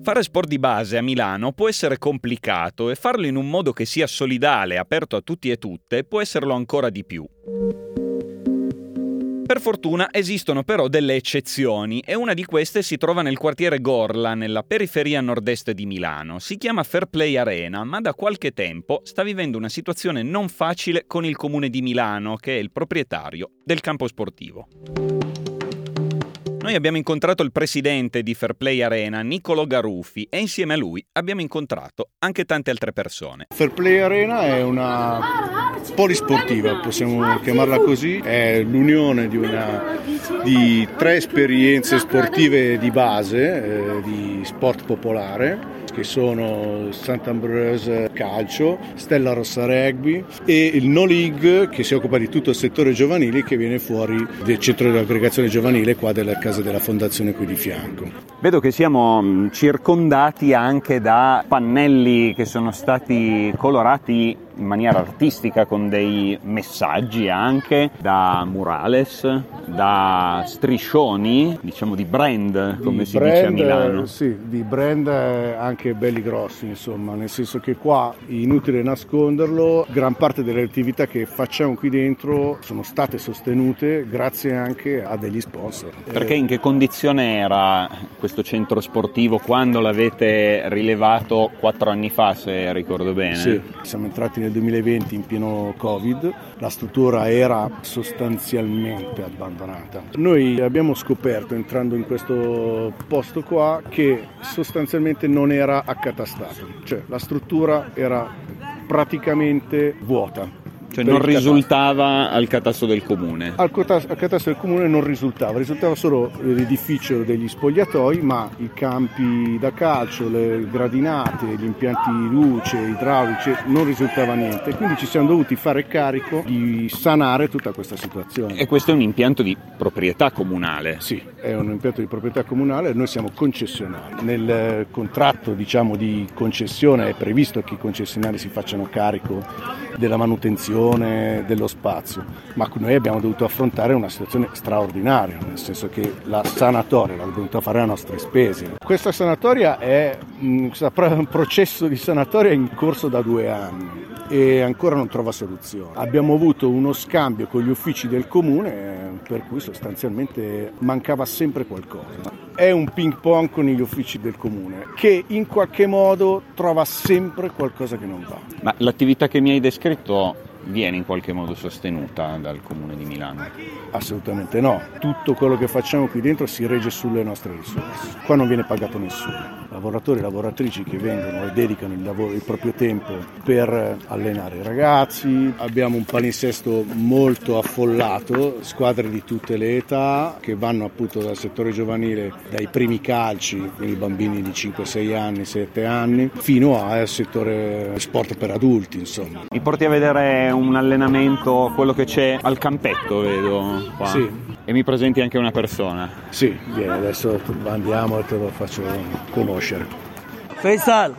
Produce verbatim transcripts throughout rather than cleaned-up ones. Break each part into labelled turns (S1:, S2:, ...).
S1: Fare sport di base a Milano può essere complicato e farlo in un modo che sia solidale, aperto a tutti e tutte, può esserlo ancora di più. Per fortuna esistono però delle eccezioni e una di queste si trova nel quartiere Gorla, nella periferia nord-est di Milano. Si chiama Fair Play Arena, ma da qualche tempo sta vivendo una situazione non facile con il comune di Milano, che è il proprietario del campo sportivo. Noi abbiamo incontrato il presidente di Fair Play Arena, Niccolò Garuffi, e insieme a lui abbiamo incontrato anche tante altre persone.
S2: Fair Play Arena è una polisportiva, possiamo chiamarla così, è l'unione di, una, di tre esperienze sportive di base, eh, di sport popolare, che sono Sant'Ambrose Calcio, Stella Rossa Rugby e il No League, che si occupa di tutto il settore giovanile, che viene fuori del centro di aggregazione giovanile qua della casa della fondazione qui di fianco.
S1: Vedo che siamo circondati anche da pannelli che sono stati colorati in maniera artistica con dei messaggi, anche da murales, da striscioni, diciamo di brand, come
S2: di
S1: si
S2: brand,
S1: dice a Milano.
S2: Sì, di brand anche belli grossi, insomma, nel senso che qua, inutile nasconderlo, gran parte delle attività che facciamo qui dentro sono state sostenute grazie anche a degli sponsor.
S1: Perché in che condizione era questo centro sportivo quando l'avete rilevato quattro anni fa, se ricordo bene?
S2: Sì, siamo entrati nel duemilaventi in pieno Covid, la struttura era sostanzialmente abbandonata. Noi abbiamo scoperto, entrando in questo posto qua, che sostanzialmente non era accatastato, cioè la struttura era praticamente vuota.
S1: Cioè non risultava al catasto del comune?
S2: Al catasto del comune non risultava, risultava solo l'edificio degli spogliatoi, ma i campi da calcio, le gradinate, gli impianti di luce, idraulici, non risultava niente. Quindi ci siamo dovuti fare carico di sanare tutta questa situazione.
S1: E questo è un impianto di proprietà comunale?
S2: Sì, è un impianto di proprietà comunale, noi siamo concessionari. Nel contratto, diciamo, di concessione è previsto che i concessionari si facciano carico della manutenzione dello spazio, ma noi abbiamo dovuto affrontare una situazione straordinaria, nel senso che la sanatoria l'abbiamo dovuta fare a nostre spese. Questa sanatoria è un processo di sanatoria in corso da due anni e ancora non trova soluzione. Abbiamo avuto uno scambio con gli uffici del comune per cui sostanzialmente mancava sempre qualcosa. È un ping pong con gli uffici del comune che in qualche modo trova sempre qualcosa che non va.
S1: Ma l'attività che mi hai descritto viene in qualche modo sostenuta dal Comune di Milano?
S2: Assolutamente no, tutto quello che facciamo qui dentro si regge sulle nostre risorse, qua non viene pagato nessuno, lavoratori e lavoratrici che vengono e dedicano il, lavoro, il proprio tempo per allenare i ragazzi, abbiamo un palinsesto molto affollato, squadre di tutte le età che vanno appunto dal settore giovanile, dai primi calci, quindi bambini di cinque sei anni, sette anni, fino al settore sport per adulti, insomma.
S1: Mi porti a vedere un allenamento, quello che c'è al campetto, vedo qua.
S2: Sì.
S1: E mi presenti anche una persona?
S2: Sì, vieni, adesso andiamo e te lo faccio conoscere.
S3: Faisal,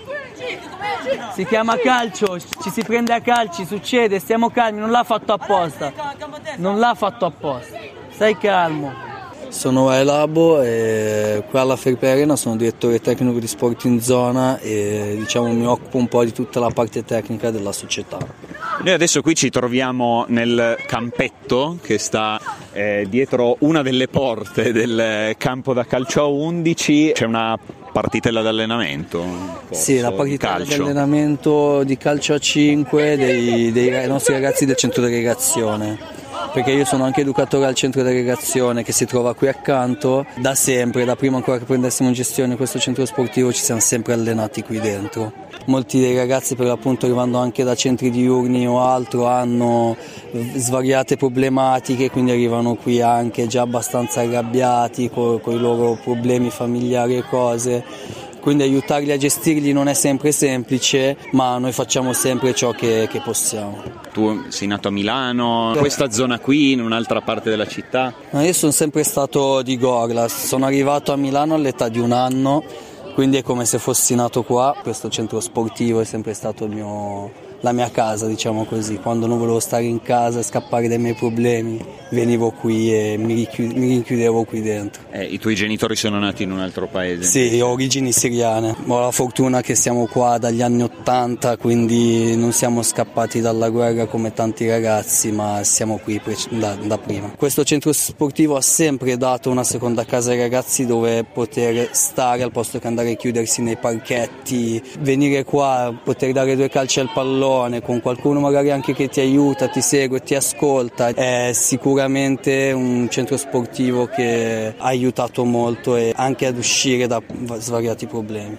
S3: si chiama calcio, ci si prende a calci, succede, stiamo calmi, non l'ha fatto apposta. Non l'ha fatto apposta. Stai calmo.
S4: Sono Elabo e qua alla Fair Play Arena sono direttore tecnico di sport in zona e diciamo mi occupo un po' di tutta la parte tecnica della società.
S1: Noi adesso qui ci troviamo nel campetto che sta eh, dietro una delle porte del campo da calcio a undici, c'è una partitella d'allenamento?
S4: Sì, la partitella di allenamento di calcio a cinque dei, dei nostri ragazzi del centro delegazione. Perché io sono anche educatore al centro delegazione che si trova qui accanto, da sempre, da prima ancora che prendessimo in gestione questo centro sportivo ci siamo sempre allenati qui dentro. Molti dei ragazzi per l'appunto arrivando anche da centri diurni o altro hanno svariate problematiche, quindi arrivano qui anche già abbastanza arrabbiati con, con i loro problemi familiari e cose. Quindi aiutarli a gestirli non è sempre semplice, ma noi facciamo sempre ciò che, che possiamo.
S1: Tu sei nato a Milano, in questa zona qui, in un'altra parte della città?
S4: No, io sono sempre stato di Gorla, sono arrivato a Milano all'età di un anno, quindi è come se fossi nato qua. Questo centro sportivo è sempre stato il mio, la mia casa, diciamo così. Quando non volevo stare in casa e scappare dai miei problemi, venivo qui e mi, richiud- mi rinchiudevo qui dentro.
S1: Eh, I tuoi genitori sono nati in un altro paese?
S4: Sì, io ho origini siriane. Ho la fortuna che siamo qua dagli anni ottanta, quindi non siamo scappati dalla guerra come tanti ragazzi, ma siamo qui pre- da, da prima. Questo centro sportivo ha sempre dato una seconda casa ai ragazzi dove poter stare al posto che andare a chiudersi nei parchetti, venire qua, poter dare due calci al pallone con qualcuno magari anche che ti aiuta, ti segue, ti ascolta. È sicuramente un centro sportivo che ha aiutato molto e anche ad uscire da svariati problemi.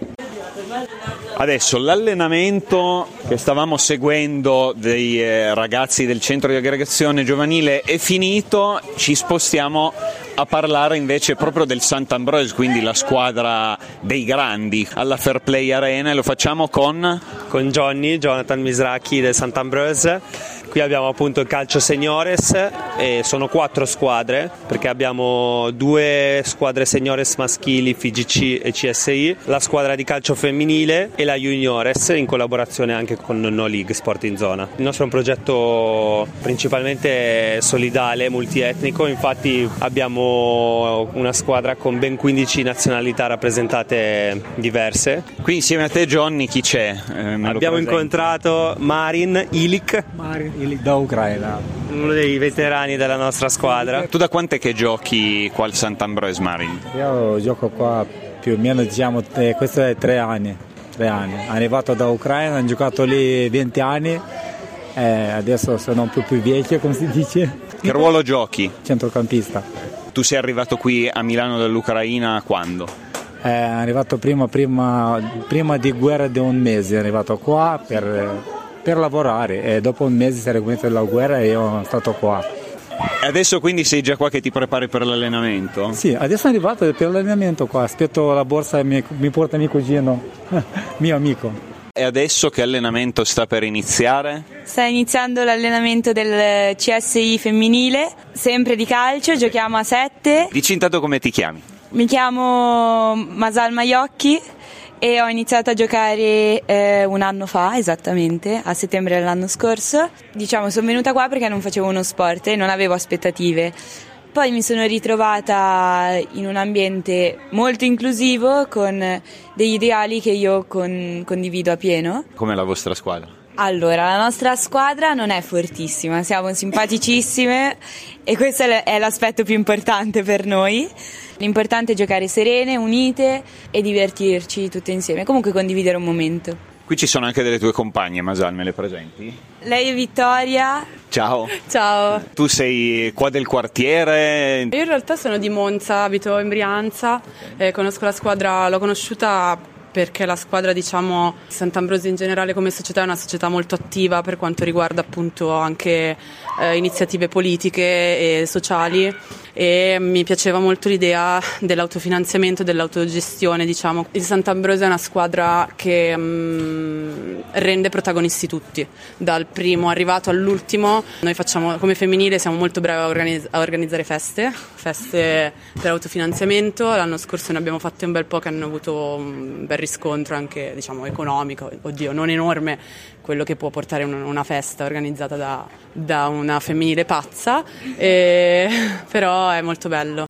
S1: Adesso l'allenamento che stavamo seguendo dei eh, ragazzi del centro di aggregazione giovanile è finito, ci spostiamo a parlare invece proprio del Sant'Ambroise, quindi la squadra dei grandi alla Fair Play Arena, e lo facciamo con...
S5: con Johnny, Jonathan Misraki del Sant'Ambroise. Qui abbiamo appunto il calcio seniores e sono quattro squadre perché abbiamo due squadre seniores maschili, F G C e C S I, la squadra di calcio femminile e la juniores in collaborazione anche con No League Sport in Zona. Il nostro è un progetto principalmente solidale, multietnico, infatti abbiamo una squadra con ben quindici nazionalità rappresentate diverse.
S1: Qui insieme a te Johnny chi c'è? Eh,
S5: abbiamo incontrato Marin Ilic.
S6: Marin da Ucraina,
S5: uno dei veterani della nostra squadra.
S1: Tu da quant'è che giochi qua al Sant'Ambroise, Marin?
S6: Io gioco qua più o meno, diciamo, eh, questo è tre anni, tre anni. Arrivato da Ucraina, ho giocato lì venti anni, eh, adesso sono un po' più vecchio, come si dice.
S1: Che ruolo giochi?
S6: Centrocampista.
S1: Tu sei arrivato qui a Milano dall'Ucraina quando?
S6: È arrivato prima, prima, prima di guerra di un mese, è arrivato qua per... per lavorare e dopo un mese si è ricominciata la guerra e io sono stato qua.
S1: E adesso quindi sei già qua che ti prepari per l'allenamento?
S6: Sì, adesso sono arrivato per l'allenamento qua, aspetto la borsa e mi, mi porta mio cugino, mio amico.
S1: E adesso che allenamento sta per iniziare?
S7: Sta iniziando l'allenamento del C S I femminile, sempre di calcio, giochiamo a sette.
S1: Dici intanto come ti chiami?
S7: Mi chiamo Masal Maiocchi e ho iniziato a giocare eh, un anno fa, esattamente, a settembre dell'anno scorso. Diciamo, sono venuta qua perché non facevo uno sport e non avevo aspettative. Poi mi sono ritrovata in un ambiente molto inclusivo con degli ideali che io con, condivido appieno.
S1: Come la vostra squadra?
S7: Allora, la nostra squadra non è fortissima, siamo simpaticissime e questo è l'aspetto più importante per noi. L'importante è giocare serene, unite e divertirci tutte insieme, comunque condividere un momento.
S1: Qui ci sono anche delle tue compagne, Masal, me le presenti?
S7: Lei è Vittoria.
S1: Ciao.
S7: Ciao.
S1: Tu sei qua del quartiere?
S8: Io in realtà sono di Monza, abito in Brianza, eh, conosco la squadra, l'ho conosciuta perché la squadra, diciamo, Sant'Ambroise in generale come società è una società molto attiva per quanto riguarda appunto anche eh, iniziative politiche e sociali, e mi piaceva molto l'idea dell'autofinanziamento, dell'autogestione, diciamo. Il Sant'Ambroise è una squadra che mh, rende protagonisti tutti, dal primo arrivato all'ultimo. Noi facciamo, come femminile siamo molto bravi a, organizz- a organizzare feste, feste per autofinanziamento. L'anno scorso ne abbiamo fatte un bel po' che hanno avuto un bel riscontro anche, diciamo, economico, oddio, non enorme, quello che può portare un, una festa organizzata da, da una femminile pazza, e, però è molto bello.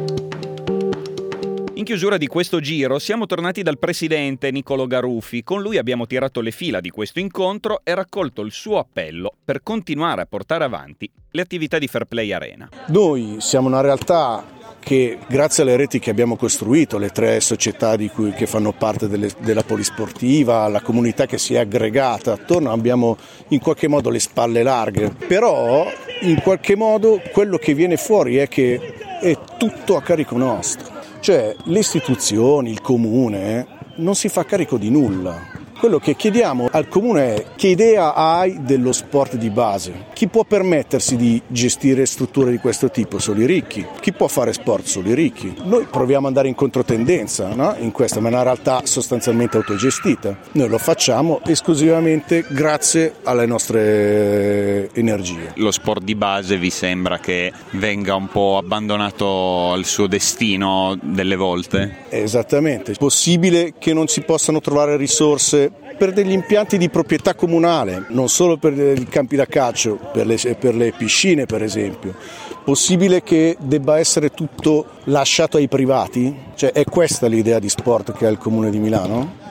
S1: In chiusura di questo giro siamo tornati dal presidente Niccolò Garuffi. Con lui abbiamo tirato le fila di questo incontro e raccolto il suo appello per continuare a portare avanti le attività di Fair Play Arena.
S2: Noi siamo una realtà che, grazie alle reti che abbiamo costruito, le tre società di cui, che fanno parte delle, della polisportiva, la comunità che si è aggregata attorno, abbiamo in qualche modo le spalle larghe. Però in qualche modo quello che viene fuori è che è tutto a carico nostro. Cioè le istituzioni, il comune, non si fa carico di nulla. Quello che chiediamo al comune è: che idea hai dello sport di base? Chi può permettersi di gestire strutture di questo tipo? Solo i ricchi. Chi può fare sport? Solo i ricchi. Noi proviamo ad andare in controtendenza, no? In questa, ma è una realtà sostanzialmente autogestita. Noi lo facciamo esclusivamente grazie alle nostre energie.
S1: Lo sport di base vi sembra che venga un po' abbandonato al suo destino delle volte?
S2: Esattamente. È possibile che non si possano trovare risorse eh, per degli impianti di proprietà comunale, non solo per i campi da calcio, per le, per le piscine per esempio. Possibile che debba essere tutto lasciato ai privati? Cioè, è questa l'idea di sport che ha il Comune di Milano?